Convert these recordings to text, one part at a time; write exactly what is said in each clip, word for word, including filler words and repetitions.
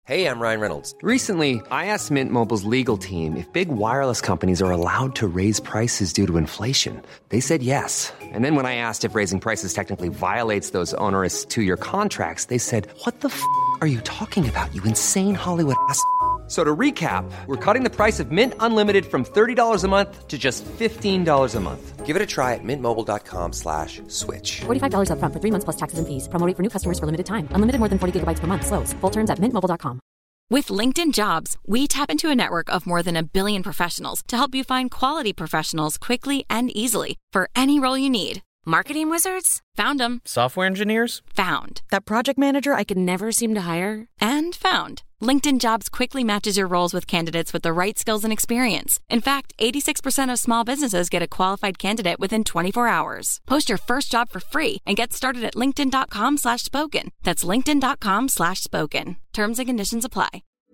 Hey, I'm Ryan Reynolds. Recently, I asked Mint Mobile's legal team if big wireless companies are allowed to raise prices due to inflation. They said yes. And then when I asked if raising prices technically violates those onerous two-year contracts, they said, what the f*** are you talking about, you insane Hollywood ass f- So to recap, we're cutting the price of Mint Unlimited from thirty dollars a month to just fifteen dollars a month. Give it a try at mintmobile.com slash switch. forty-five dollars up front for three months plus taxes and fees. Promo rate for new customers for limited time. Unlimited more than forty gigabytes per month. Slows full terms at mint mobile dot com. With LinkedIn Jobs, we tap into a network of more than a billion professionals to help you find quality professionals quickly and easily for any role you need. Marketing wizards? Found them. Software engineers? Found. That project manager I could never seem to hire? And found. LinkedIn Jobs quickly matches your roles with candidates with the right skills and experience. In fact, eighty-six percent of small businesses get a qualified candidate within twenty-four hours. Post your first job for free and get started at linkedin.com slash spoken. That's linkedin.com slash spoken. Terms and conditions apply.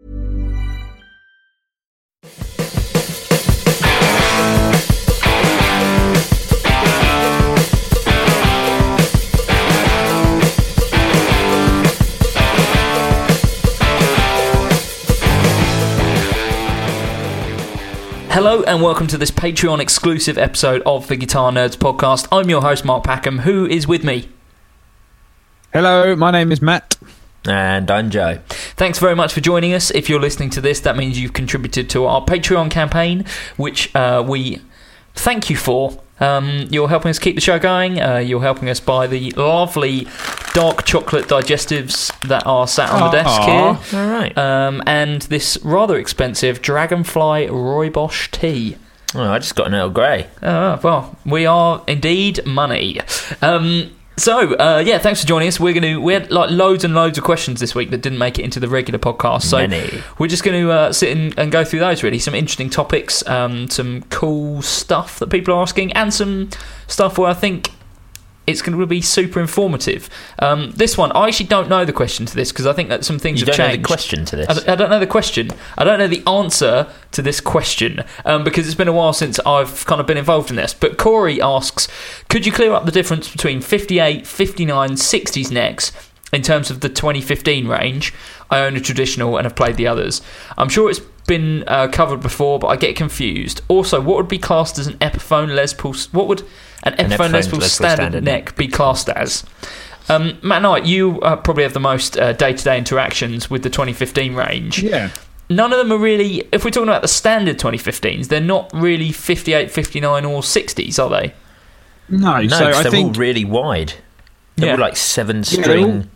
Hello and welcome to this Patreon exclusive episode of the Guitar Nerds podcast. I'm your host Mark Packham. Who is with me? Hello, my name is Matt. And I'm Joe. Thanks very much for joining us. If you're listening to this, that means you've contributed to our Patreon campaign, which uh, we thank you for. Um, you're helping us keep the show going. Uh, you're helping us buy the lovely dark chocolate digestives that are sat on the Aww. desk here. All right. Um, and this rather expensive Dragonfly Rooibos tea. Oh, I just got an Earl Grey. Oh, well, we are indeed money. Um, so, uh, yeah, thanks for joining us. We're going to we had like loads and loads of questions this week that didn't make it into the regular podcast. So Many. we're just going to uh, sit in and go through those, really. Some interesting topics, um, some cool stuff that people are asking, and some stuff where I think it's going to be super informative. Um, this one, I actually don't know the question to this because I think that some things You have don't changed. know the question to this? I, I don't know the question. I don't know the answer to this question um, because it's been a while since I've kind of been involved in this. But Corey asks, could you clear up the difference between fifty-eight, fifty-nine, sixties necks in terms of the twenty fifteen range? I own a traditional and have played the others. I'm sure it's been uh, covered before, but I get confused. Also, what would be classed as an Epiphone Les Paul? What would an Epiphone, An Epiphone Les Paul Les Paul standard, standard neck, neck be classed as? Um, Matt Knight, you uh, probably have the most uh, day-to-day interactions with the twenty fifteen range. Yeah. None of them are really, if we're talking about the standard twenty fifteens, they're not really fifty-eight, fifty-nine or sixties, are they? No, No, so 'cause I they're think all really wide. They're Yeah. all like seven Yeah, string.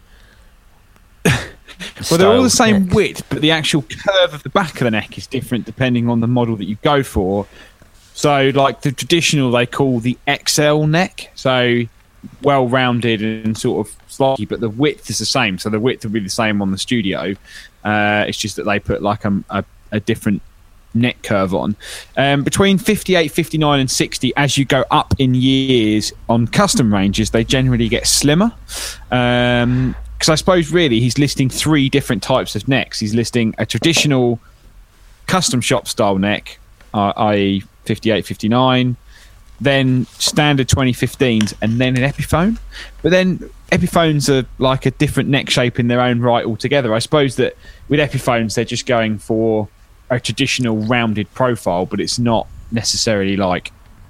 well, they're all the style same neck. width, but the actual curve of the back of the neck is different depending on the model that you go for. So, like the traditional, they call the X L neck, so well rounded and sort of slightly, but the width is the same. So the width will be the same on the studio. Uh, it's just that they put like a, a, a different neck curve on. Um, between fifty-eight, fifty-nine and sixty, as you go up in years on custom ranges, they generally get slimmer. Um, because I suppose really he's listing three different types of necks. He's listing a traditional custom shop style neck, uh, that is fifty-eight, fifty-nine, then standard twenty fifteens, and then an Epiphone. But then Epiphones are like a different neck shape in their own right altogether. I suppose that with Epiphones they're just going for a traditional rounded profile, but it's not necessarily like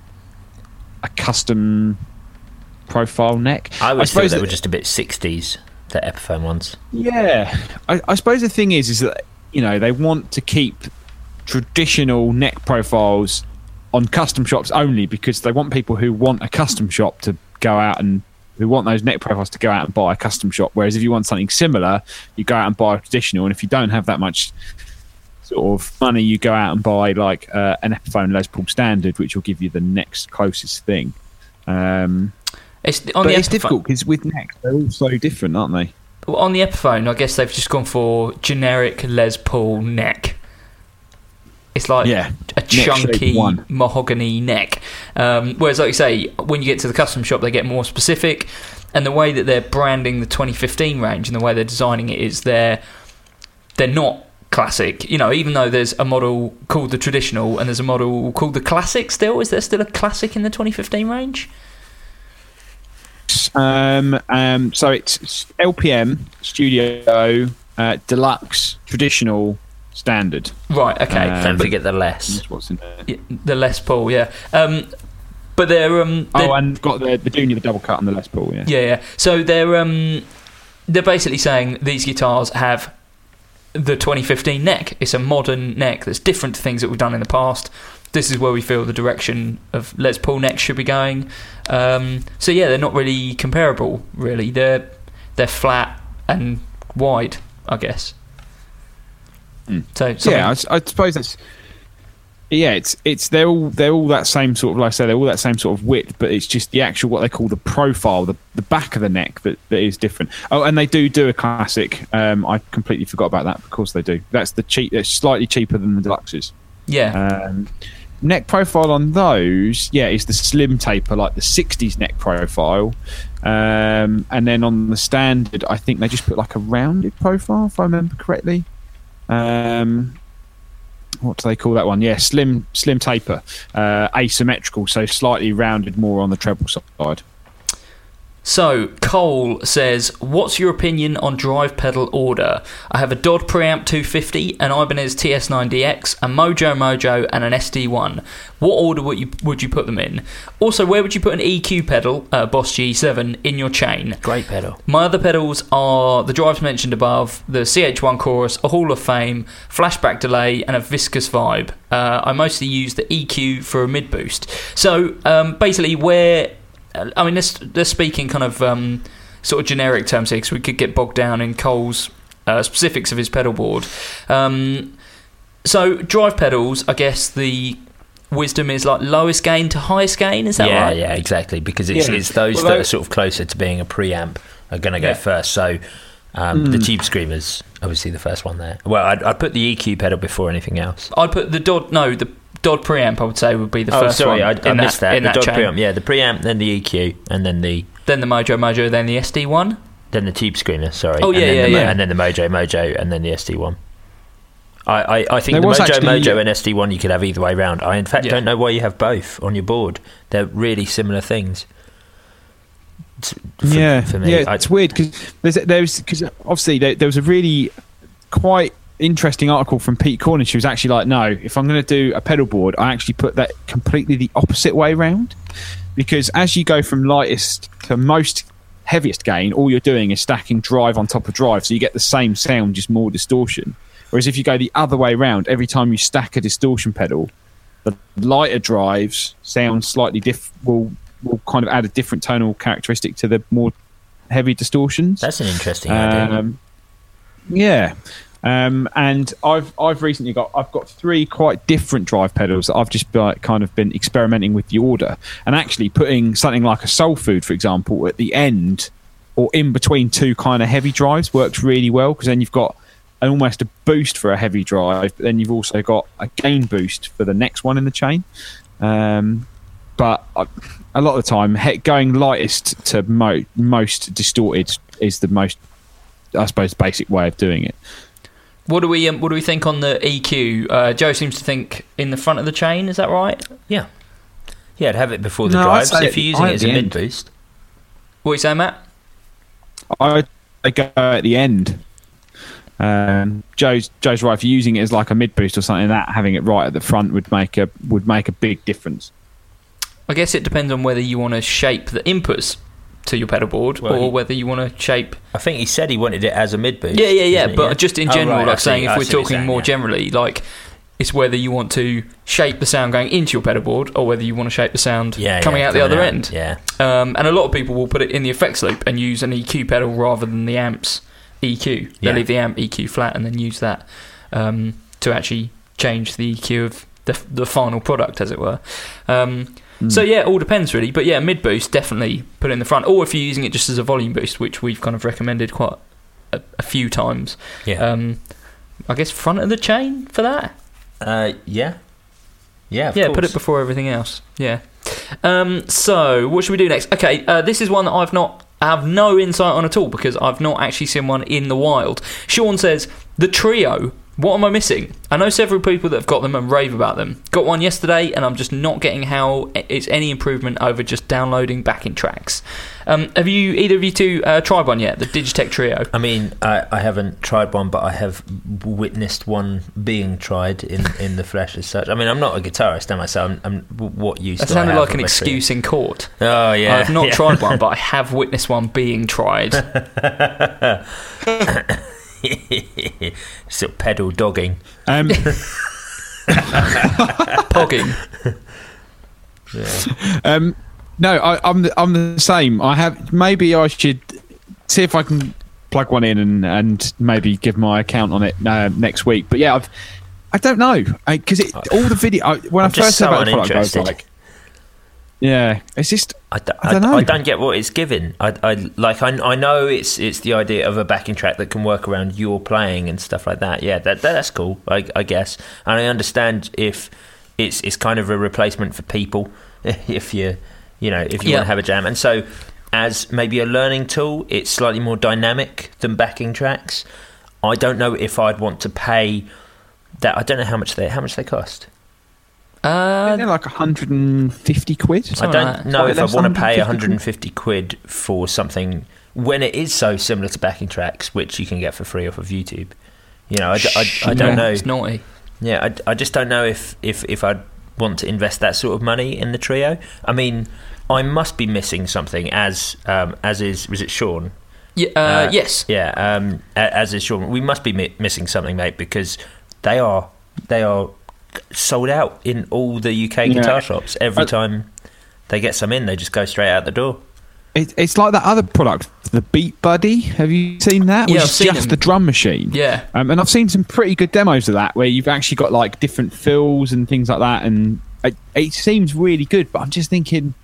a custom profile neck. I I would suppose say they that- were just a bit sixties, the Epiphone ones. Yeah, I, I suppose the thing is, is that you know they want to keep traditional neck profiles on custom shops only because they want people who want a custom shop to go out and who want those neck profiles to go out and buy a custom shop. Whereas if you want something similar, you go out and buy a traditional, and if you don't have that much sort of money, you go out and buy like uh, an Epiphone Les Paul standard, which will give you the next closest thing. Um, It's on but the it's Epiphone- difficult because with necks they're all so different, aren't they? Well, on the Epiphone, I guess they've just gone for generic Les Paul neck. It's like Yeah, a neck-shaped chunky one. mahogany neck. Um, whereas, like you say, when you get to the custom shop, they get more specific. And the way that they're branding the twenty fifteen range and the way they're designing it is they're they're not classic. You know, even though there's a model called the traditional and there's a model called the classic still, is there still a classic in the twenty fifteen range? Um, um, so it's L P M Studio uh, deluxe, traditional, standard. Right. Okay. Um, Don't forget the less. That's what's in there. Yeah, the Les Paul. Yeah. Um, but they're um. They're, Oh, and got the the Junior, the double cut, and the Les Paul. Yeah. yeah, yeah. So they're um, they're basically saying these guitars have the twenty fifteen neck. It's a modern neck that's different to things that we've done in the past. This is where we feel the direction of Les Paul necks should be going. Um, so yeah, they're not really comparable. Really, they're they're flat and wide, I guess. Mm. So, So yeah, I, I suppose that's yeah. It's it's they're all they're all that same sort of, like I say, they're all that same sort of width, but it's just the actual, what they call the profile, the the back of the neck that, that is different. Oh, and they do do a classic. Um, I completely forgot about that. Of course they do. That's the cheap. It's slightly cheaper than the deluxes. yeah, Um, neck profile on those, yeah, is the slim taper, like the sixties neck profile. Um, and then on the standard, I think they just put like a rounded profile, if I remember correctly. Um, what do they call that one? Yeah, slim slim taper, uh, asymmetrical, so slightly rounded more on the treble side. So, Cole says, what's your opinion on drive pedal order? I have a Dodd Preamp two fifty, an Ibanez T S nine D X, a Mojo Mojo, and an S D one. What order would you would you put them in? Also, where would you put an E Q pedal, uh, Boss G seven, in your chain? Great pedal. My other pedals are the drives mentioned above, the C H one Chorus, a Hall of Fame, flashback delay, and a viscous vibe. Uh, I mostly use the E Q for a mid boost. So, um, basically, where... I mean, they're, they're speaking kind of um, sort of generic terms here, because we could get bogged down in Cole's uh, specifics of his pedal board. Um, so, drive pedals, I guess the wisdom is like lowest gain to highest gain, is that yeah, right? Yeah, exactly, because it's, Yeah. it's those Well, that they- are sort of closer to being a preamp are going to go Yeah. first. So um, the Tube Screamer's obviously the first one there. Well, I'd, I'd put the E Q pedal before anything else. I'd put the Dodd, no, the Dodd Preamp, I would say, would be the Oh, first sorry, one. I, I in missed that. In The that Dodd chain. preamp, yeah, the preamp, then the E Q, and then the Then the Mojo Mojo, then the S D one. then the Tube Screamer. Sorry. Oh, and yeah, then yeah, the, mo- yeah. And then the Mojo Mojo, and then the S D one. I, I, I think There the was Mojo actually- Mojo and S D one you could have either way round. I in fact Yeah. don't know why you have both on your board. They're really similar things. T- For, yeah, for me, yeah, I- it's weird because there's there's because obviously there, there was a really quite interesting article from Pete Cornish. Who was actually like, no, if I'm going to do a pedal board, I actually put that completely the opposite way round, because as you go from lightest to most heaviest gain, all you're doing is stacking drive on top of drive, so you get the same sound, just more distortion. Whereas if you go the other way round, every time you stack a distortion pedal, the lighter drives sound slightly diff will will kind of add a different tonal characteristic to the more heavy distortions. That's an interesting idea. Um, yeah, um, and I've I've recently got I've got three quite different drive pedals that I've just like, kind of been experimenting with the order, and actually putting something like a Soul Food, for example, at the end or in between two kind of heavy drives works really well, because then you've got an, almost a boost for a heavy drive, but then you've also got a gain boost for the next one in the chain. Um, but I, a lot of the time, he- going lightest to mo- most distorted is the most, I suppose, basic way of doing it. What do we um, what do we think on the E Q? Uh, Joe seems to think in the front of the chain. Is that right? Yeah. Yeah, I'd have it before the No, I'd drives. say If you're using I it at as a the mid end. boost. What are you saying, Matt? I, I go at the end. Um, Joe's Joe's right. If you're using it as like a mid boost or something, that having it right at the front would make a would make a big difference. I guess it depends on whether you want to shape the inputs to your pedal board, Well, or he- whether you want to shape. I think he said he wanted it as a mid boost. Yeah, yeah, yeah. isn't it? But just in Oh, general, right, I like see- saying, if I we're see what you're talking saying, more yeah. generally, like it's whether you want to shape the sound going into your pedal board, or whether you want to shape the sound Yeah, coming yeah, out the coming other out, end. Yeah. Um, and a lot of people will put it in the effects loop and use an E Q pedal rather than the amp's E Q. They Yeah. leave the amp E Q flat and then use that um, to actually change the E Q of the, the final product, as it were. Um, So yeah, it all depends really. But yeah, mid boost definitely put it in the front, or if you're using it just as a volume boost, which we've kind of recommended quite a, a few times. Yeah. Um, I guess front of the chain for that. Uh, yeah. Yeah, of yeah, course. put it before everything else. Yeah. Um, so what should we do next? Okay, uh, this is one that I've not I have no insight on at all, because I've not actually seen one in the wild. Sean says the Trio What am I missing? I know several people that have got them and rave about them. Got one yesterday, and I'm just not getting how it's any improvement over just downloading backing tracks. Um, have you either of you two uh, tried one yet? The Digitech Trio. I mean, I, I haven't tried one, but I have witnessed one being tried in, in the flesh as such. I mean, I'm not a guitarist, am I? So I'm, I'm what use? That do I sounded have like an with my excuse trio? in court. Oh yeah, I've not yeah. tried one, but I have witnessed one being tried. Sort of pedal dogging. Um, Pogging. Yeah. um, no, I, I'm the, I'm the same. I have maybe I should see if I can plug one in and, and maybe give my account on it uh, next week. But yeah, I've, I don't know because all the video I, when I'm I first just so heard about the product, I was uninterested. like, yeah, it's just I, d- I don't I, know. I don't get what it's given. I, I like. I, I know it's it's the idea of a backing track that can work around your playing and stuff like that. Yeah, that, that that's cool. I, I guess, and I understand if it's it's kind of a replacement for people. If you you know if you Yeah. want to have a jam, and so as maybe a learning tool, it's slightly more dynamic than backing tracks. I don't know if I'd want to pay that. I don't know how much they how much they cost. Uh, they're like one hundred fifty quid. I Something don't like that. know Slightly if I less want than to pay one hundred one hundred fifty quid for something when it is so similar to backing tracks, which you can get for free off of YouTube. You know, I, d- I, I don't no, know. It's naughty. Yeah, I, I just don't know if, if, if I'd want to invest that sort of money in the trio. I mean, I must be missing something, as um, as is, was it Sean? Yeah, uh, Uh, yes. Yeah, um, a- as is Sean. We must be mi- missing something, mate, because they are they are sold out in all the U K Yeah. guitar shops. Every Uh, time they get some in, they just go straight out the door. It, it's like that other product, the Beat Buddy. Have you seen that? Yeah, Which I've is seen just them. the drum machine. Yeah. Um, and I've seen some pretty good demos of that where you've actually got like different fills and things like that, and it, it seems really good. But I'm just thinking,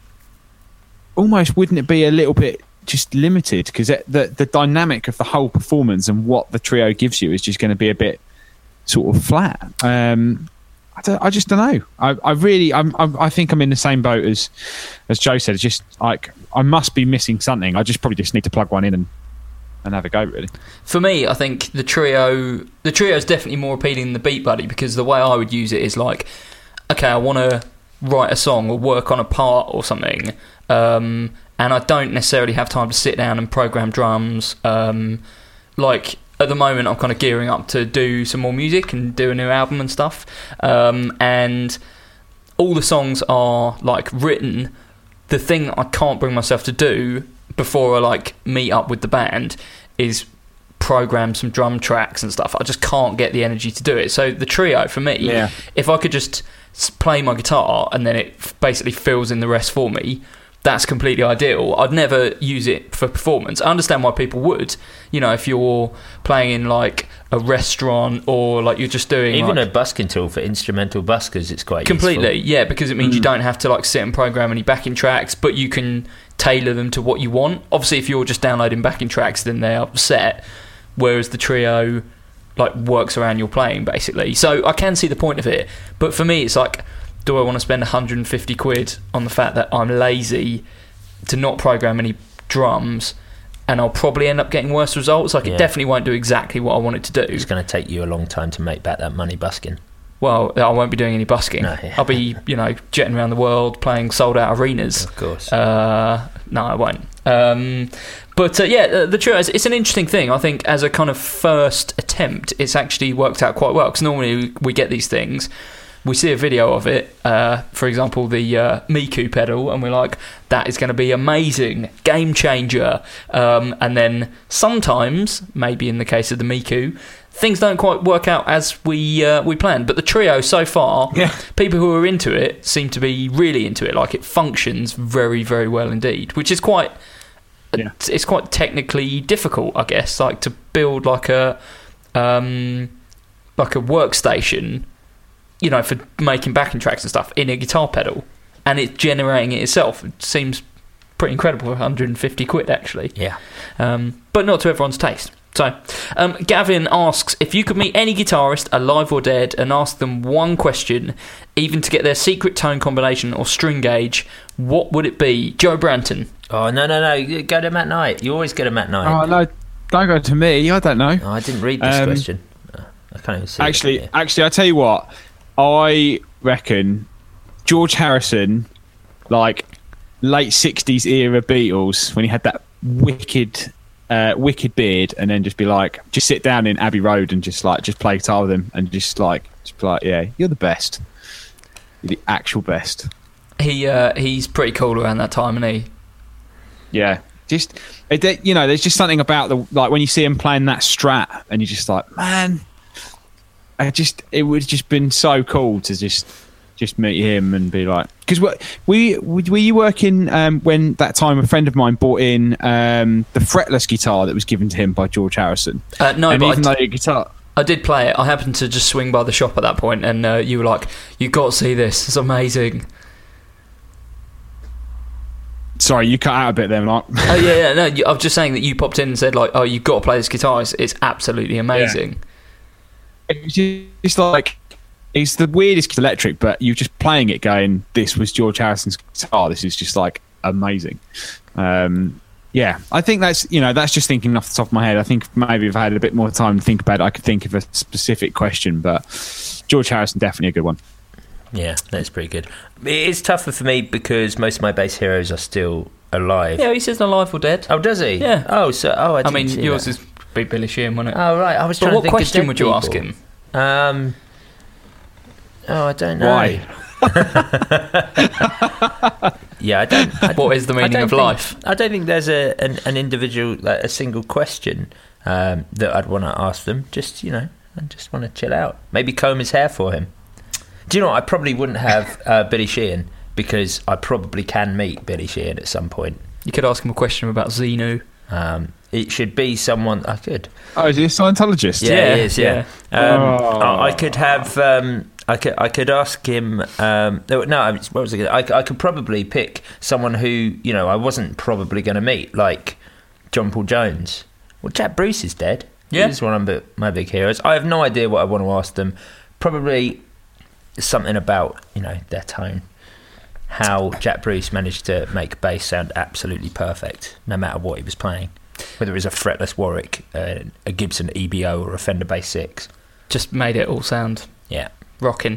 almost wouldn't it be a little bit just limited because the the dynamic of the whole performance and what the trio gives you is just going to be a bit sort of flat. Um, I, don't, I just don't know. I, I really, I'm, I'm, I think I'm in the same boat as as Joe said. It's just like I must be missing something. I just probably just need to plug one in and and have a go. Really. For me, I think the trio the trio is definitely more appealing than the Beat Buddy, because the way I would use it is like, okay, I want to write a song or work on a part or something, um, and I don't necessarily have time to sit down and program drums. Um, like at the moment, I'm kind of gearing up to do some more music and do a new album and stuff, um, and all the songs are like written. The thing that I can't bring myself to do before I like meet up with the band is program some drum tracks and stuff. I just can't get the energy to do it. So the trio for me, Yeah. if I could just s- play my guitar and then it f- basically fills in the rest for me, that's completely ideal. I'd never use it for performance. I understand why people would. You know, if you're playing in like a restaurant or like you're just doing Even like, a busking tool for instrumental buskers, it's quite completely, useful. yeah, because it means you don't have to like sit and program any backing tracks, but you can tailor them to what you want. Obviously, if you're just downloading backing tracks, then they're set, whereas the trio like works around your playing basically. So I can see the point of it, but for me, it's like, do I want to spend one hundred fifty quid on the fact that I'm lazy to not program any drums? And I'll probably end up getting worse results. Like, Yeah. it definitely won't do exactly what I want it to do. It's going to take you a long time to make back that money busking. Well, I won't be doing any busking. No, yeah. I'll be, you know, jetting around the world playing sold-out arenas. Of course. Uh, no, I won't. Um, but uh, yeah, the, the trio, it's, it's an interesting thing. I think as a kind of first attempt, it's actually worked out quite well. Because normally we get these things, we see a video of it, uh, for example, the uh, Miku pedal, and we're like, that is going to be amazing, game changer. Um, and then sometimes, maybe in the case of the Miku, things don't quite work out as we uh, we planned. But the trio so far, Yeah. people who are into it seem to be really into it. Like, it functions very, very well indeed, which is quite... Yeah. It's quite technically difficult, I guess, like to build like a um, like a workstation, you know, for making backing tracks and stuff in a guitar pedal, and it's generating it itself. It seems pretty incredible for one hundred fifty quid, actually. Yeah. Um, but not to everyone's taste. So, um, Gavin asks, if you could meet any guitarist, alive or dead, and ask them one question, even to get their secret tone combination or string gauge, what would it be? Joe Branton. Oh, no, no, no. Go to Matt Knight. You always go to Matt Knight. Oh no, don't go to me. I don't know. Oh, I didn't read this Um, question. I can't even see Actually, it. actually, I tell you what, I reckon George Harrison, like late sixties era Beatles, when he had that wicked, uh, wicked beard, and then just be like, just sit down in Abbey Road and just like, just play guitar with him, and just like, just be like, yeah, you're the best, you're the actual best. He uh, he's pretty cool around that time, isn't he? Yeah, just it, you know, there's just something about the like when you see him playing that Strat, and you're just like, man, I just it would just been so cool to just just meet him and be like, because we were you working um, when that time a friend of mine bought in um, the fretless guitar that was given to him by George Harrison. Uh, no, and but even I though the guitar. I did play it. I happened to just swing by the shop at that point, and uh, you were like, "You got to see this. It's amazing." Sorry, you cut out a bit there, Mark. Oh yeah, yeah. No, you, I was just saying that you popped in and said like, "Oh, you've got to play this guitar. It's, it's absolutely amazing." Yeah. It's just like it's the weirdest electric, but you're just playing it, going, "This was George Harrison's guitar. This is just like amazing." Um, yeah, I think that's you know that's just thinking off the top of my head. I think maybe if I had a bit more time to think about it, I could think of a specific question, but George Harrison definitely a good one. Yeah, that's pretty good. It's tougher for me because most of my bass heroes are still alive. Yeah, he says alive or dead. Oh, does he? Yeah. Oh, so oh, I, I didn't mean, see yours that. is be Billy Sheehan, wasn't it? Oh, right. I was But trying what to think of question dead would you people. ask him? Um. Oh, I don't know. Why? Yeah, I don't. I, What is the I meaning don't of think- life? I don't think there's a an, an individual, like a single question um, that I'd want to ask them. Just you know, I just want to chill out. Maybe comb his hair for him. Do you know what? I probably wouldn't have uh, Billy Sheehan because I probably can meet Billy Sheehan at some point. You could ask him a question about Xenu. Um, it should be someone I could. Oh, is he a Scientologist? Yeah, Yeah, he is. Yeah, Um, Oh. I I could have. Um, I could. I could ask him. Um, no, no, I mean, what was it? I, I could probably pick someone who you know I wasn't probably going to meet, like John Paul Jones. Well, Jack Bruce is dead. Yeah. He's one of my- my big heroes. I have no idea what I want to ask them. Probably something about you know their tone. How Jack Bruce managed to make bass sound absolutely perfect, no matter what he was playing. Whether it was a fretless Warwick, uh, a Gibson E B O, or a Fender Bass six. Just made it all sound Yeah. rocking.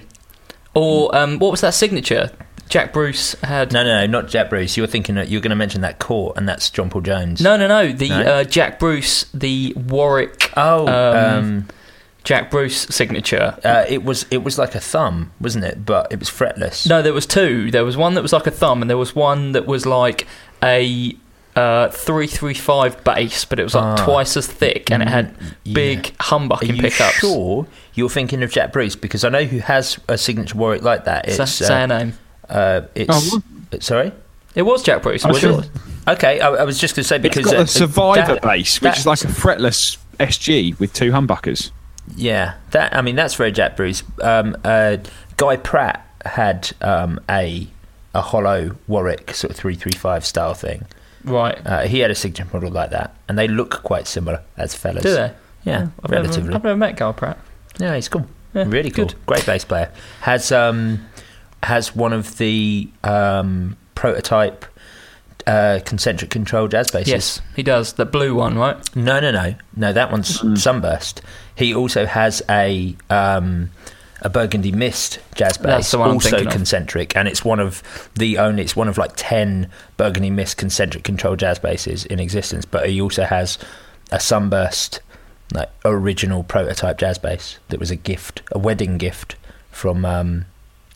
Or um, what was that signature? Jack Bruce had. No, no, no, not Jack Bruce. You're thinking that you're going to mention that Court, and that's John Paul Jones. No, no, no. The No? Uh, Jack Bruce, the Warwick. Oh, um, um, Jack Bruce signature. uh, it was it was like a thumb, wasn't it? But it was fretless. No, there was two. There was one that was like a thumb, and there was one that was like a uh, three three five bass, but it was like Ah. twice as thick, and it had Yeah. big Are humbucking you pickups. sure you're thinking of Jack Bruce? Because I know who has a signature Warwick like that. It's, Say, say a name. uh, it's Oh, sorry. It was Jack Bruce. I'm Was sure. it? Okay, I, I was just going to say It's because got uh, a Survivor that- bass, which is that- like a fretless S G with two humbuckers. Yeah, that I mean that's very Jack Bruce. Um, uh, Guy Pratt had um, a a hollow Warwick sort of three three five style thing. Right. Uh, he had a signature model like that, and they look quite similar as fellas. Do they? Yeah, I've relatively. Never, I've never met Guy Pratt. Yeah, he's cool. Yeah, really cool. good. Great bass player. Has um has one of the um, prototype uh, concentric control jazz basses. Yes, he does. The blue one, right? No, no, no, no. That one's Sunburst. He also has a um, a Burgundy Mist jazz bass, That's the one I'm also thinking of. concentric, and it's one of the only. It's one of like ten Burgundy Mist concentric control jazz basses in existence. But he also has a Sunburst, like original prototype jazz bass that was a gift, a wedding gift from um,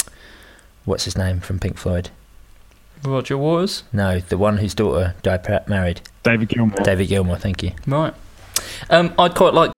what's his name from Pink Floyd. Roger Waters. No, the one whose daughter died pra- married. David Gilmour. David Gilmour. Thank you. Right. Um, I'd quite like.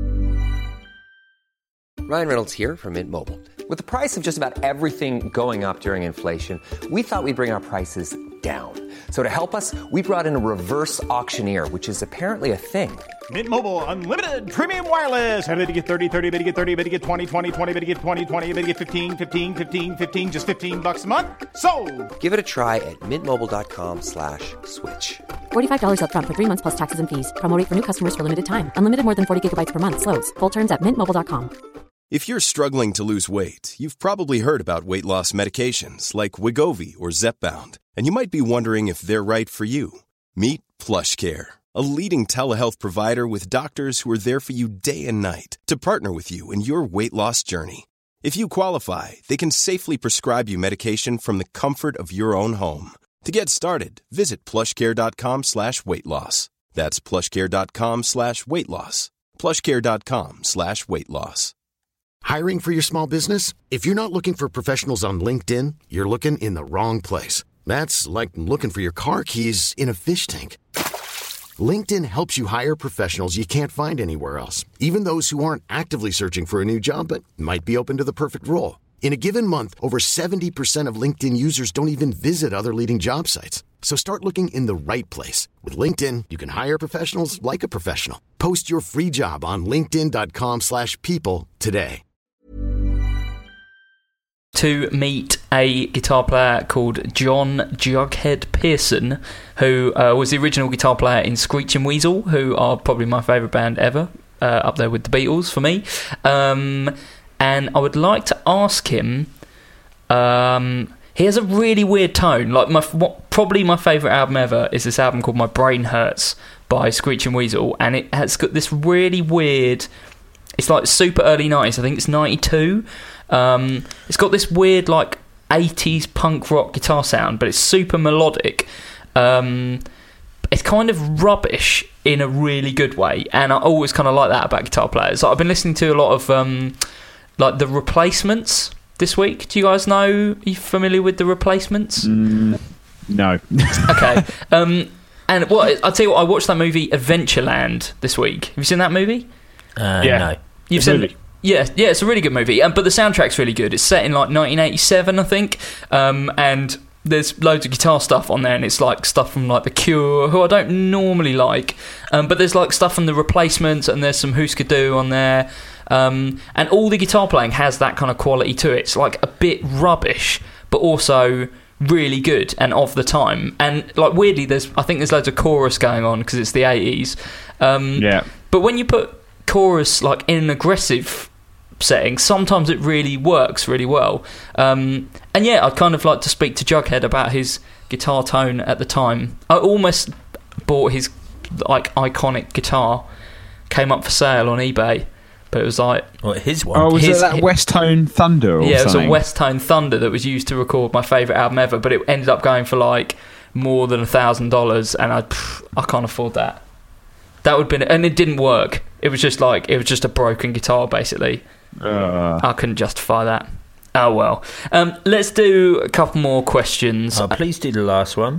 Ryan Reynolds here from Mint Mobile. With the price of just about everything going up during inflation, we thought we'd bring our prices down. So to help us, we brought in a reverse auctioneer, which is apparently a thing. Mint Mobile Unlimited Premium Wireless. How to get thirty, thirty, how to get thirty, how to get twenty, twenty, twenty, how to get twenty, twenty, how to get fifteen, fifteen, fifteen, fifteen, just fifteen bucks a month? Sold! Give it a try at mintmobile.com slash switch. forty-five dollars up front for three months plus taxes and fees. Promo rate for new customers for limited time. Unlimited more than forty gigabytes per month. Slows full terms at mint mobile dot com. If you're struggling to lose weight, you've probably heard about weight loss medications like Wegovy or Zepbound, and you might be wondering if they're right for you. Meet PlushCare, a leading telehealth provider with doctors who are there for you day and night to partner with you in your weight loss journey. If you qualify, they can safely prescribe you medication from the comfort of your own home. To get started, visit plushcare.com slash weight loss. That's plushcare.com slash weight loss. plushcare.com slash weight loss. Hiring for your small business? If you're not looking for professionals on LinkedIn, you're looking in the wrong place. That's like looking for your car keys in a fish tank. LinkedIn helps you hire professionals you can't find anywhere else, even those who aren't actively searching for a new job but might be open to the perfect role. In a given month, over seventy percent of LinkedIn users don't even visit other leading job sites. So start looking in the right place. With LinkedIn, you can hire professionals like a professional. Post your free job on linkedin.com slash people today. To meet a guitar player called John Jughead Pearson, who uh, was the original guitar player in Screeching Weasel, who are probably my favourite band ever, uh, up there with the Beatles for me. Um, and I would like to ask him... Um, he has a really weird tone. Like my what, probably my favourite album ever is this album called My Brain Hurts by Screeching Weasel, and it has got this really weird... It's like super early nineties. I think it's ninety-two. Um, it's got this weird like eighties punk rock guitar sound, but it's super melodic. Um, it's kind of rubbish in a really good way, and I always kind of like that about guitar players. Like, I've been listening to a lot of um, like The Replacements this week. Do you guys know? Are you familiar with The Replacements? Mm, no. Okay. Um, and what I'll tell you what, I watched that movie Adventureland this week. Have you seen that movie? Uh, yeah. No. You've seen it? Yeah, yeah, it's a really good movie. Um, but the soundtrack's really good. It's set in like nineteen eighty-seven, I think. Um, and there's loads of guitar stuff on there, and it's like stuff from like The Cure, who I don't normally like. Um, but there's like stuff from The Replacements, and there's some Husker Du on there. Um, and all the guitar playing has that kind of quality to it. It's like a bit rubbish, but also really good and of the time. And like weirdly, there's I think there's loads of chorus going on because it's the eighties. Um, yeah. But when you put chorus like in an aggressive setting, sometimes it really works really well. Um, and yeah, I'd kind of like to speak to Jughead about his guitar tone at the time. I almost bought his like iconic guitar, came up for sale on eBay, but it was like well, his one. Oh, was his, it that West Tone Thunder? Or yeah, something? it was a West Tone Thunder that was used to record my favourite album ever, but it ended up going for like more than a thousand dollars, and I pff, I can't afford that. That would have been, and it didn't work. It was just like it was just a broken guitar, basically. Uh. I couldn't justify that. Oh well. Um, let's do a couple more questions. Oh, please do the last one.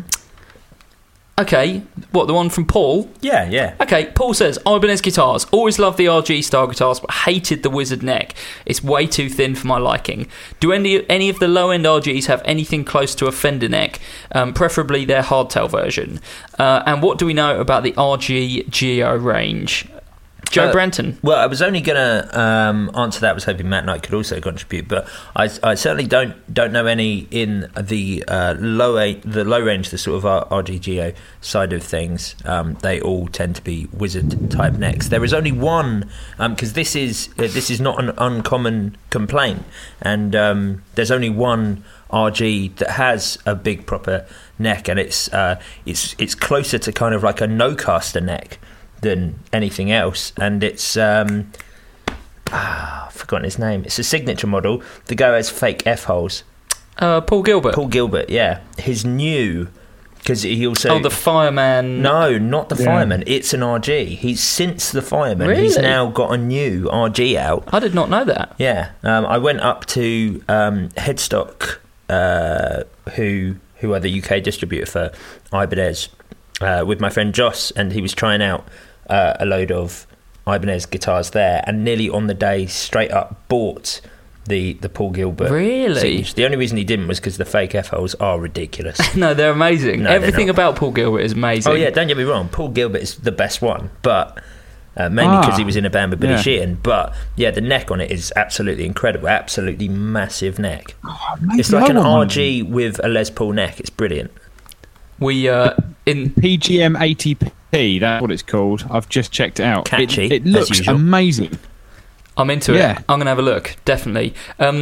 Okay, what, the one from Paul? Yeah, yeah. Okay, Paul says, Ibanez guitars. Always loved the R G style guitars, but hated the Wizard neck. It's way too thin for my liking. Do any any of the low-end R Gs have anything close to a Fender neck? Um, preferably their hardtail version. Uh, and what do we know about the R G Geo range? Joe uh, Branton. Well, I was only going to um, answer that. I was hoping Matt Knight could also contribute, but I, I certainly don't don't know any in the uh, low the low range, the sort of R G Geo side of things. Um, they all tend to be Wizard type necks. There is only one because um, this is uh, this is not an uncommon complaint, and um, there's only one R G that has a big proper neck, and it's uh, it's it's closer to kind of like a no-caster neck than anything else, and it's um ah, I've forgotten his name. It's a signature model. The guy has fake F holes. Uh, Paul Gilbert. Paul Gilbert, yeah. His new, because he also oh the Fireman. No, not the yeah. Fireman. It's an R G. He's since the Fireman. Really? He's now got a new R G out. I did not know that. Yeah, um, I went up to um, Headstock, uh, who who are the U K distributor for Ibanez, uh, with my friend Joss, and he was trying out Uh, a load of Ibanez guitars there, and nearly on the day straight up bought the, the Paul Gilbert. Really? Signature. The only reason he didn't was because the fake F holes are ridiculous. No, they're amazing. No, Everything they're about Paul Gilbert is amazing. Oh yeah, don't get me wrong, Paul Gilbert is the best one, but uh, mainly because Ah, he was in a band with Billy yeah. Sheehan. But yeah, the neck on it is absolutely incredible, absolutely massive neck. Oh, maybe It's like I an want R one. G with a Les Paul neck. It's brilliant. We uh in P G M eighty P, that's what it's called. I've just checked it out. Catchy, It, it as looks usual. amazing. I'm into Yeah. it. I'm gonna have a look, definitely. Um,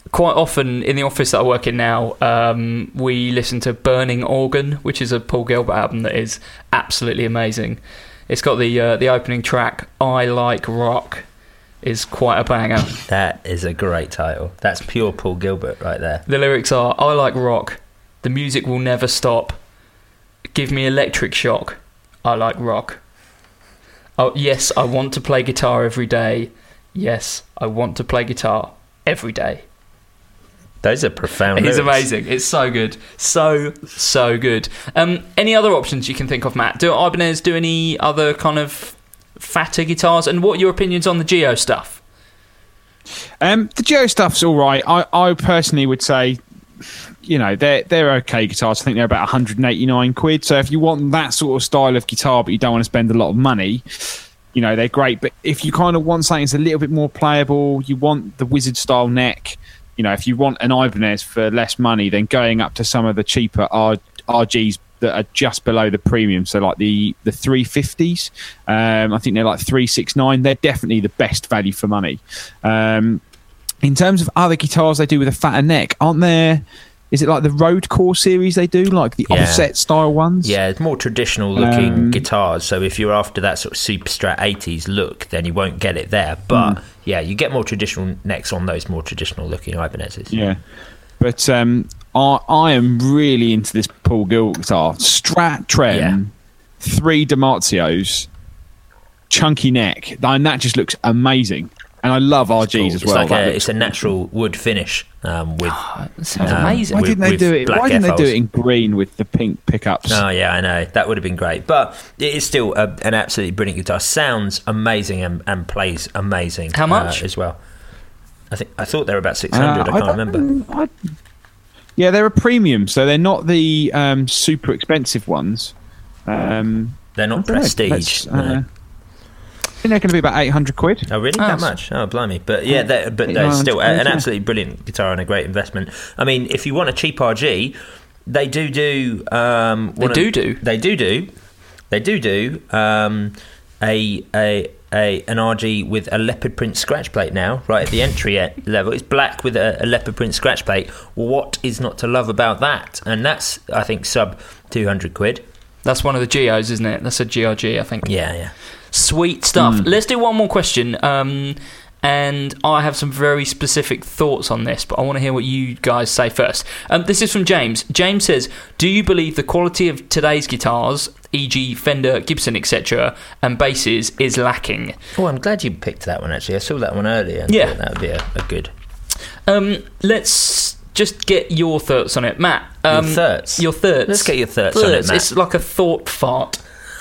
quite often in the office that I work in now, um, we listen to Burning Organ, which is a Paul Gilbert album that is absolutely amazing. It's got the uh, the opening track, I Like Rock, is quite a banger. That is a great title. That's pure Paul Gilbert right there. The lyrics are, I like rock, the music will never stop, give me electric shock, I like rock. Oh, yes, I want to play guitar every day. Yes, I want to play guitar every day. Those are profound It's lyrics. amazing. It's so good. So, so good. Um, any other options you can think of, Matt? Do Ibanez do any other kind of fatter guitars? And what are your opinions on the Geo stuff? Um, the Geo stuff's all right. I, I personally would say, you know, they're they're okay guitars. I think they're about one hundred eighty-nine quid. So if you want that sort of style of guitar, but you don't want to spend a lot of money, you know, they're great. But if you kind of want something that's a little bit more playable, you want the Wizard style neck. You know, if you want an Ibanez for less money, then going up to some of the cheaper R, RGs that are just below the premium, so like the the three fifties, um, I think they're like three sixty-nine. They're definitely the best value for money. Um, in terms of other guitars they do with a fatter neck, aren't there? Is it like the Road Core series they do, like the Yeah. offset style ones? Yeah, it's more traditional looking Um, guitars. So if you're after that sort of Super Strat eighties look, then you won't get it there. But Mm. yeah, you get more traditional necks on those more traditional looking Ibanezes. Yeah. But um, I, I am really into this Paul Gilbert guitar. Strat Trem, Yeah. three Damazios, chunky neck. And that just looks amazing. And I love R Gs Cool. as It's well. like That a, looks it's a natural wood finish um, with. It sounds um, amazing. Why with- didn't they with do it? black Why didn't they do F-holes. it in green with the pink pickups? Oh yeah, I know that would have been great, but it is still a, an absolutely brilliant guitar. Sounds amazing and, and plays amazing. How much? uh, as well? I think I thought they were about six hundred. Uh, I can't don't- remember. I- yeah, they're a premium, so they're not the um, super expensive ones. Um, They're I not don't know. prestige. Let's, uh, no. I think they're going to be about eight hundred quid. Oh really? Oh, That s- much? Oh blimey! But yeah, they're, but Eight they're nine still a- hundred, an yeah. absolutely brilliant guitar and a great investment. I mean, if you want a cheap R G, they do do. Um, They one do of, do. They do do. They do do. Um, a a. A, an R G with a leopard print scratch plate now, right at the entry e- level. It's black with a, a leopard print scratch plate. What is not to love about that? And that's, I think, sub two hundred quid. That's one of the Geos, isn't it? That's a G R G, I think. Yeah, yeah. Sweet stuff. Let's do one more question. Um, and I have some very specific thoughts on this, but I want to hear what you guys say first. Um, this is from James. James says, do you believe the quality of today's guitars, for example Fender, Gibson, et cetera, and basses is lacking? Oh, I'm glad you picked that one, actually. I saw that one earlier and Yeah. thought that would be a, a good... Um, let's just get your thoughts on it. Matt. Um, Your thoughts? Your thoughts. Let's get your thoughts on it, Matt. It's like a thought fart.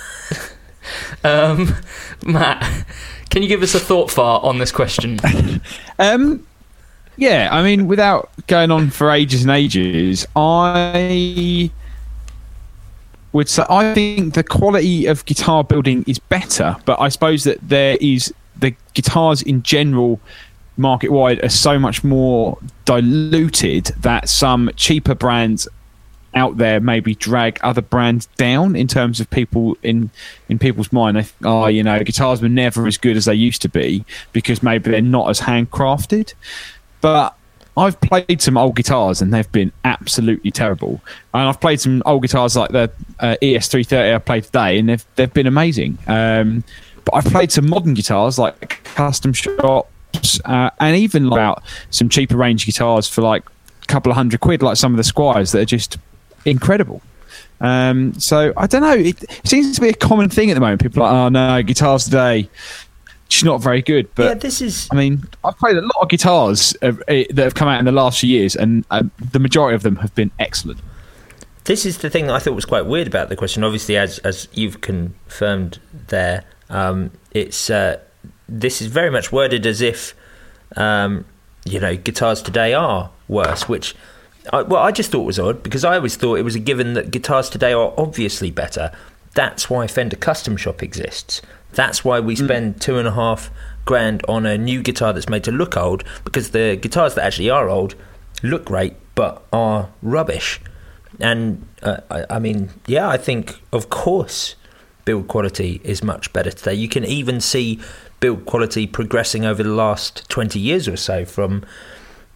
um, Matt, can you give us a thought fart on this question? Um, yeah, I mean, without going on for ages and ages, I would say I think the quality of guitar building is better, but I suppose that there is the guitars in general, market wide, are so much more diluted that some cheaper brands out there maybe drag other brands down in terms of people in in people's mind. They think, oh, you know, guitars were never as good as they used to be because maybe they're not as handcrafted. But I've played some old guitars and they've been absolutely terrible. And I've played some old guitars like the uh, E S three thirty I played today, and they've they've been amazing. Um, but I've played some modern guitars like custom shops, uh, and even about some cheaper range guitars for like a couple of hundred quid, like some of the Squires that are just incredible. Um, so I don't know. It, it seems to be a common thing at the moment. People are like, oh no, guitars today, it's not very good. But yeah, this is... I mean, I've played a lot of guitars uh, that have come out in the last few years, and uh, the majority of them have been excellent. This is the thing that I thought was quite weird about the question. Obviously, as as you've confirmed there, um, it's uh, this is very much worded as if um, you know, guitars today are worse, which I, well, I just thought was odd because I always thought it was a given that guitars today are obviously better. That's why Fender Custom Shop exists. That's why we spend mm. two and a half grand on a new guitar that's made to look old, because the guitars that actually are old look great but are rubbish. And uh, I, I mean, yeah, I think of course build quality is much better today. You can even see build quality progressing over the last twenty years or so, from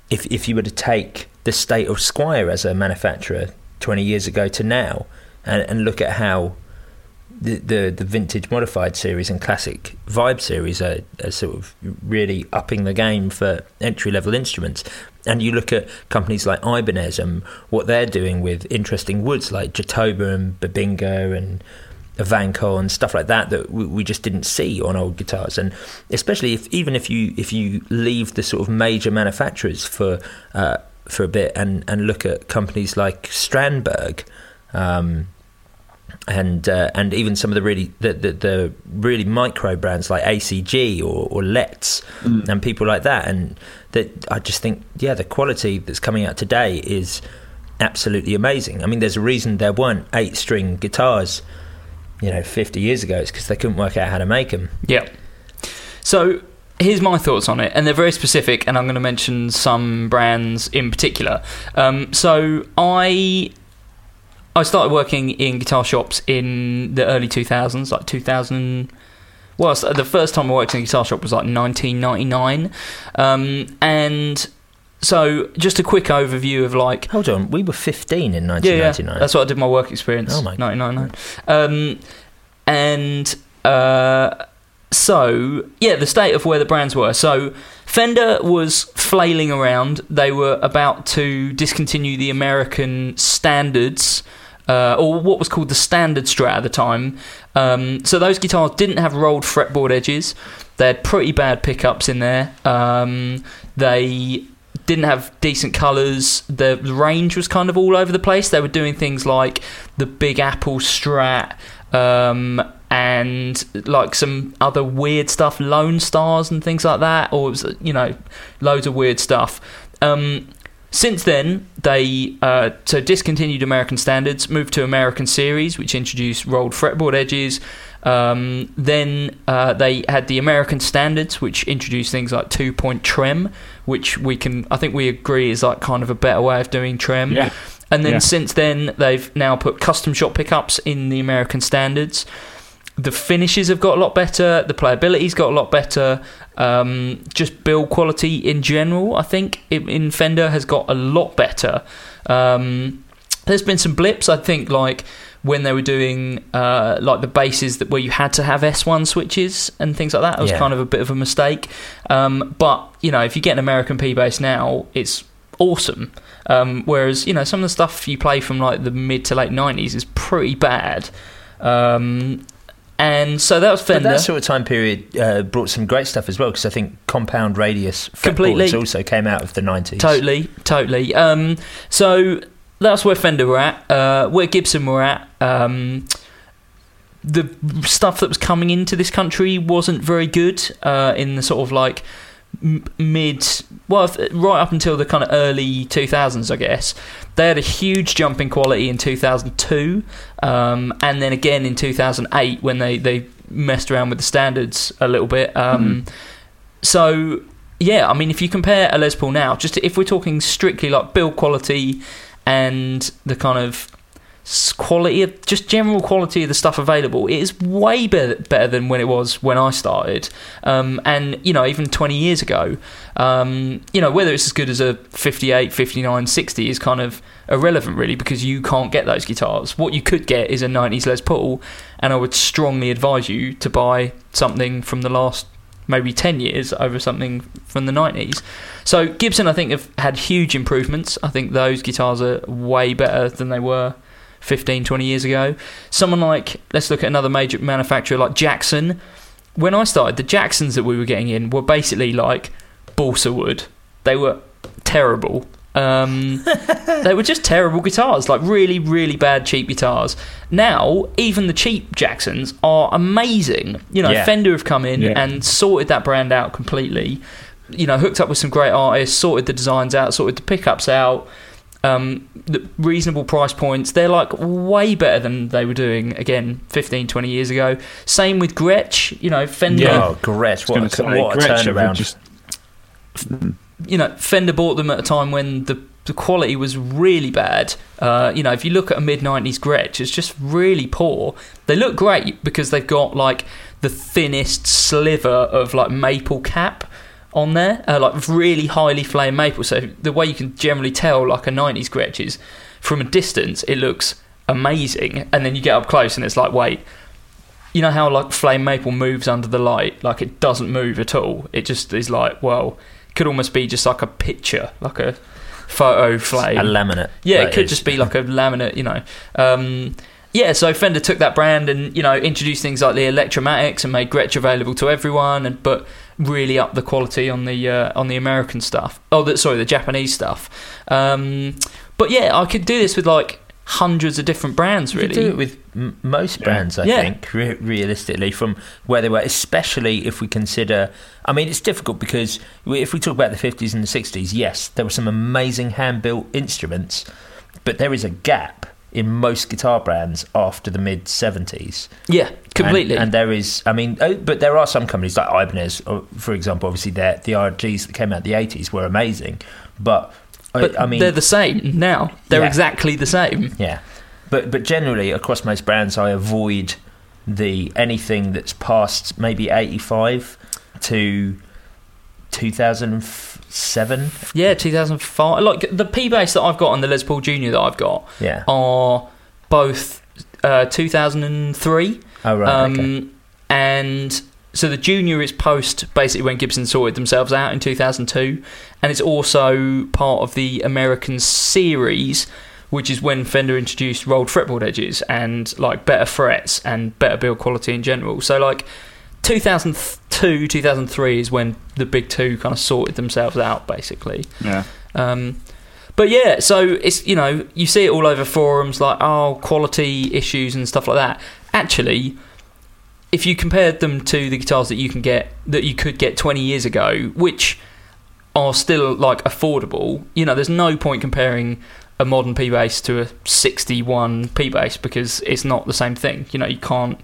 if if you were to take the state of Squier as a manufacturer twenty years ago to now, and, and look at how the, the the vintage modified series and classic vibe series are, are sort of really upping the game for entry level instruments, and you look at companies like Ibanez and what they're doing with interesting woods like Jatoba and Babinga and Vanco and stuff like that that we, we just didn't see on old guitars. And especially if even if you if you leave the sort of major manufacturers for uh, for a bit and, and look at companies like Strandberg, um, and uh, and even some of the really the, the, the really micro brands like A C G or, or Let's mm. and people like that, and that I just think yeah the quality that's coming out today is absolutely amazing. I mean, there's a reason there weren't eight string guitars, you know, fifty years ago. It's because they couldn't work out how to make them. Yeah. So here's my thoughts on it, and they're very specific, and I'm going to mention some brands in particular. Um, so I I started working in guitar shops in the early two thousands, like two thousand. Well, the first time I worked in a guitar shop was like nineteen ninety-nine, um, and so just a quick overview of like. Hold on, we were fifteen in nineteen ninety-nine. Yeah, yeah. That's what I did my work experience. Oh my! nineteen ninety-nine, um, and. Uh, So, yeah, the state of where the brands were. So, Fender was flailing around. They were about to discontinue the American standards, uh, or what was called the standard Strat at the time. Um, so, those guitars didn't have rolled fretboard edges. They had pretty bad pickups in there. Um, they didn't have decent colours. The range was kind of all over the place. They were doing things like the Big Apple Strat, um... and like some other weird stuff, Lone Stars and things like that, or it was, you know, loads of weird stuff. Um, since then, they uh, so discontinued American standards, moved to American series, which introduced rolled fretboard edges. Um, then uh, they had the American standards, which introduced things like two-point trem, which we can, I think we agree, is like kind of a better way of doing trem. Yeah. And then yeah. since then, they've now put custom shop pickups in the American standards. The finishes have got a lot better. The playability's got a lot better. Um, just build quality in general, I think, in Fender has got a lot better. Um, there's been some blips, I think, like when they were doing uh, like the basses that where you had to have S one switches and things like that. It was yeah. kind of a bit of a mistake. Um, but, you know, if you get an American P-bass now, it's awesome. Um, whereas, you know, some of the stuff you play from like the mid to late nineties is pretty bad. Um And so that was Fender. But that sort of time period uh, brought some great stuff as well, because I think compound radius Completely. fretboards also came out of the nineties. Totally, totally. Um, so that's where Fender were at. Uh, where Gibson were at. Um, the stuff that was coming into this country wasn't very good uh, in the sort of like m- mid, well, right up until the kind of early two thousands, I guess. They had a huge jump in quality in two thousand two, um, and then again in two thousand eight when they, they messed around with the standards a little bit. Um, mm. So, yeah, I mean, if you compare a Les Paul now, just if we're talking strictly like build quality and the kind of quality of, just general quality of the stuff available, it is way better, better than when it was when I started. Um, and, you know, even twenty years ago, um, you know, whether it's as good as a fifty-eight, fifty-nine, sixty is kind of irrelevant, really, because you can't get those guitars. What you could get is a nineties Les Paul, and I would strongly advise you to buy something from the last maybe ten years over something from the nineties. So Gibson, I think, have had huge improvements. I think those guitars are way better than they were fifteen, twenty years ago. Someone like, let's look at another major manufacturer like Jackson. When I started, the Jacksons that we were getting in were basically like balsa wood. They were terrible. Um, they were just terrible guitars, like really, really bad cheap guitars. Now, even the cheap Jacksons are amazing. You know, yeah. Fender have come in yeah. and sorted that brand out completely. You know, hooked up with some great artists, sorted the designs out, sorted the pickups out. Um, the reasonable price points, they're like way better than they were doing again fifteen, twenty years ago. Same with Gretsch, you know, Fender. Yeah, oh, Gretsch, what, a, say, what a Gretsch turnaround. Just... You know, Fender bought them at a time when the, the quality was really bad. Uh, you know, if you look at a mid nineties Gretsch, it's just really poor. They look great because they've got like the thinnest sliver of like maple cap on there, uh, like really highly flamed maple. So the way you can generally tell like a nineties Gretsch is from a distance, it looks amazing, and then you get up close and it's like, wait, you know how like flame maple moves under the light? Like it doesn't move at all. It just is like, well, it could almost be just like a picture, like a photo flame. A laminate. Yeah, it could is. just be like a laminate, you know. Um, yeah, so Fender took that brand and, you know, introduced things like the Electromatics and made Gretsch available to everyone, and but really upped the quality on the uh, on the American stuff. Oh, the, sorry, the Japanese stuff. Um, but yeah, I could do this with like hundreds of different brands, really. You could do it with m- most brands, I yeah. think, re- realistically, from where they were, especially if we consider... I mean, it's difficult because we, if we talk about the fifties and the sixties, yes, there were some amazing hand-built instruments, but there is a gap in most guitar brands after the mid-seventies. Yeah, completely. And, and there is... I mean, oh, but there are some companies like Ibanez, for example, obviously the R Gs that came out in the eighties were amazing, but... But I mean, they're the same now. They're yeah. exactly the same. Yeah, but but generally across most brands, I avoid the anything that's past maybe eighty-five to two thousand seven. Yeah, two thousand five. Like the P bass that I've got and the Les Paul Junior that I've got yeah. are both uh, two thousand three. Oh right, um, okay. And so the Junior is post basically when Gibson sorted themselves out in two thousand two, and it's also part of the American series, which is when Fender introduced rolled fretboard edges and like better frets and better build quality in general. So like two thousand two, two thousand three is when the big two kind of sorted themselves out, basically. Yeah. Um, but yeah, so it's, you know, you see it all over forums like, oh, quality issues and stuff like that. Actually, if you compared them to the guitars that you can get, that you could get twenty years ago, which are still like affordable, you know, there's no point comparing a modern P bass to a sixty-one P bass because it's not the same thing. You know, you can't.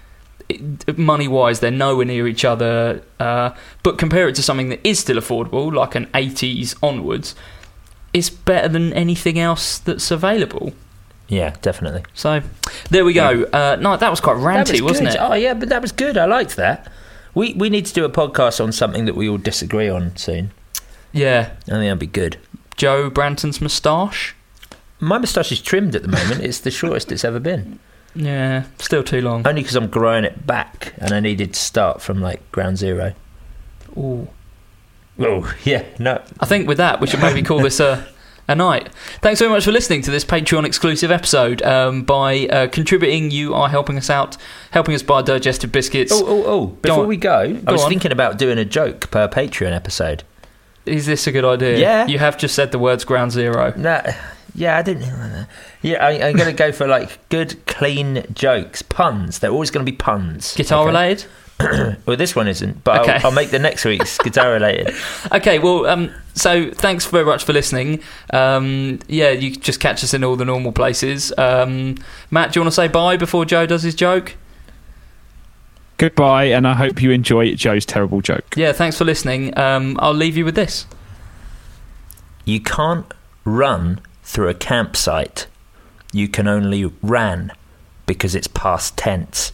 Money wise, they're nowhere near each other. Uh, but compare it to something that is still affordable, like an eighties onwards, it's better than anything else that's available. Yeah, definitely. So, there we go. Uh, no, that was quite ranty, was wasn't good. it? Oh, yeah, but that was good. I liked that. We we need to do a podcast on something that we all disagree on soon. Yeah. I think that'd be good. Joe Branton's moustache? My moustache is trimmed at the moment. It's the shortest it's ever been. Yeah, still too long. Only because I'm growing it back and I needed to start from, like, ground zero. Ooh. Oh, yeah, no. I think with that, we should maybe call this a... a night. Thanks very much for listening to this Patreon exclusive episode. Um, by uh, contributing, you are helping us out, helping us buy digestive biscuits. Oh, oh, oh! Before go we go, go I was on. thinking about doing a joke per Patreon episode. Is this a good idea? Yeah. You have just said the words ground zero. No, yeah, I didn't. Yeah, I, I'm going to go for like good, clean jokes, puns. They're always going to be puns. Guitar okay? related. Well, this one isn't, but okay. I'll, I'll make the next week's guitar related. Okay, well, um, so thanks very much for listening. Um, yeah, you can just catch us in all the normal places. Um, Matt, do you want to say bye before Joe does his joke? Goodbye, and I hope you enjoy Joe's terrible joke. Yeah, thanks for listening. Um, I'll leave you with this. You can't run through a campsite. You can only ran because it's past tense.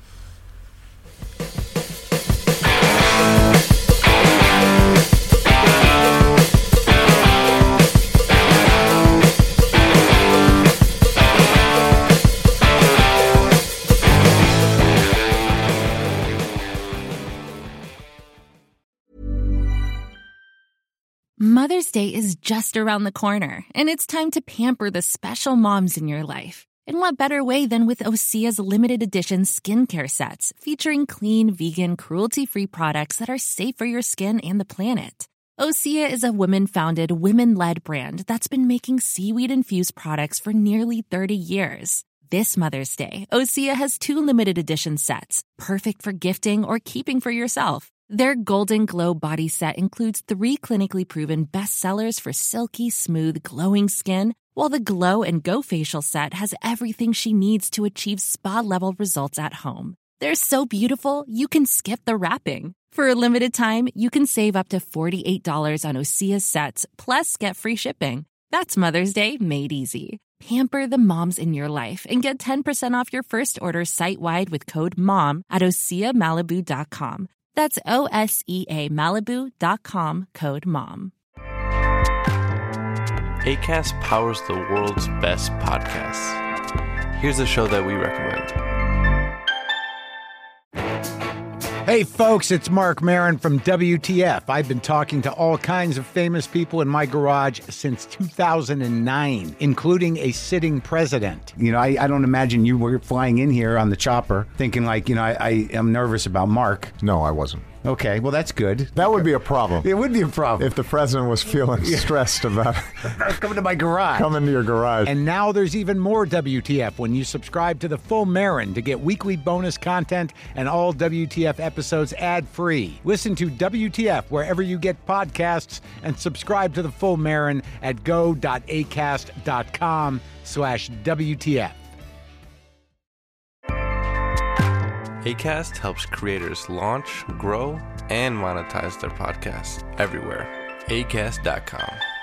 Mother's Day is just around the corner, and it's time to pamper the special moms in your life. And what better way than with Osea's limited edition skincare sets, featuring clean, vegan, cruelty-free products that are safe for your skin and the planet. Osea is a women-founded, women-led brand that's been making seaweed-infused products for nearly thirty years. This Mother's Day, Osea has two limited edition sets, perfect for gifting or keeping for yourself. Their Golden Glow body set includes three clinically proven bestsellers for silky, smooth, glowing skin, while the Glow and Go facial set has everything she needs to achieve spa-level results at home. They're so beautiful, you can skip the wrapping. For a limited time, you can save up to forty-eight dollars on Osea's sets, plus get free shipping. That's Mother's Day made easy. Pamper the moms in your life and get ten percent off your first order site-wide with code MOM at Osea Malibu dot com. That's O S E A Malibu dot com, code MOM. Acast powers the world's best podcasts. Here's a show that we recommend. Hey folks, it's Mark Maron from W T F. I've been talking to all kinds of famous people in my garage since two thousand nine, including a sitting president. You know, I, I don't imagine you were flying in here on the chopper thinking like, you know, I, I am nervous about Mark. No, I wasn't. Okay, well, that's good. That would be a problem. It would be a problem. If the president was feeling stressed about coming to my garage. Coming to your garage. And now there's even more W T F when you subscribe to the Full Marin to get weekly bonus content and all W T F episodes ad-free. Listen to W T F wherever you get podcasts and subscribe to the Full Marin at go.acast.com slash WTF. Acast helps creators launch, grow, and monetize their podcasts everywhere. acast dot com.